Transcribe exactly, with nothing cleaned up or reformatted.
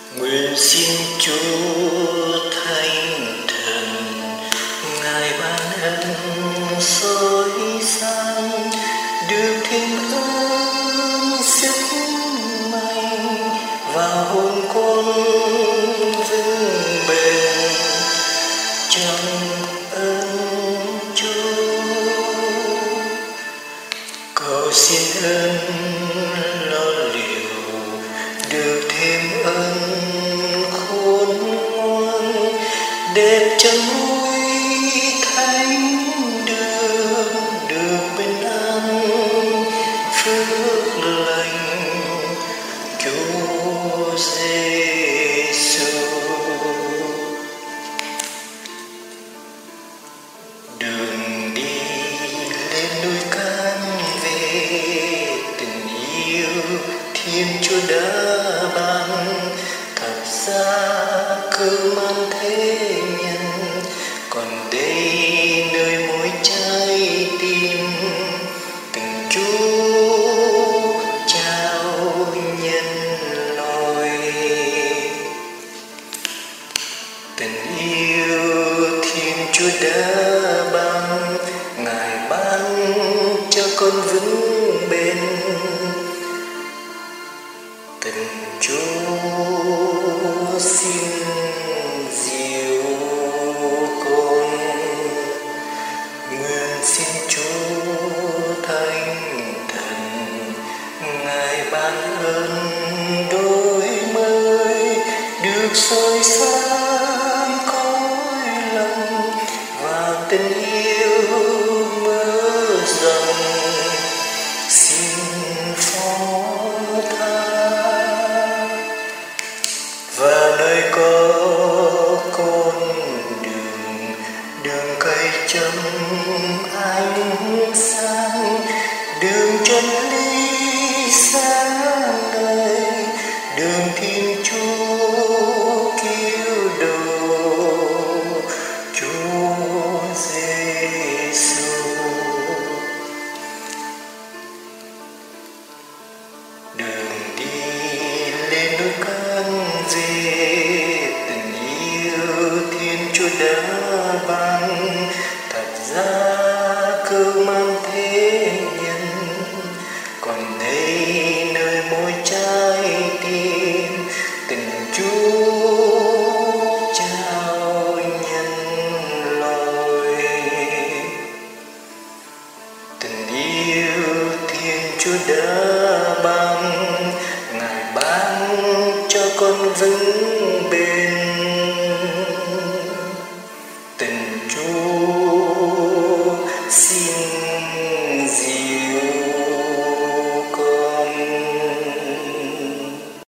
Nguyện xin Chúa Thánh Thần Ngài ban ân soi sáng, được thêm ơn sức mạnh và hồn con vững bền trong ơn Chúa. Cầu xin ơn lo liệu được thêm ơn khôn ngoan, đẹp chân núi thánh đường, được bình an phước lành Chúa Giêsu. Đường đi lên núi Can về, tình yêu Thiên Chúa đã ban, thật ra cơm ăn thế nhân, còn đây nơi mỗi trái tim tình Chúa trao nhân loại. Tình yêu Thiên Chúa đã ban, Ngài ban cho con vững bền. Tình Chúa xin dìu con, nguyện xin Chúa Thánh Thần Ngài ban ơn đôi mới, được soi sáng cõi lòng và tình yêu mơ rộng. Xin phó tha và nơi có con đường, đường cây châm ánh sáng, đường chân lý sáng ngời, đường Thiên Chúa cứu độ Chúa Giêsu. Đường đi lên núi Can về, tình yêu Thiên Chúa đã ban, thật ra cơm ăn thế nhân, còn đây nơi mỗi trái tim tình Chúa trao nhân loại. Tình yêu Thiên Chúa đã ban, Ngài ban cho con vững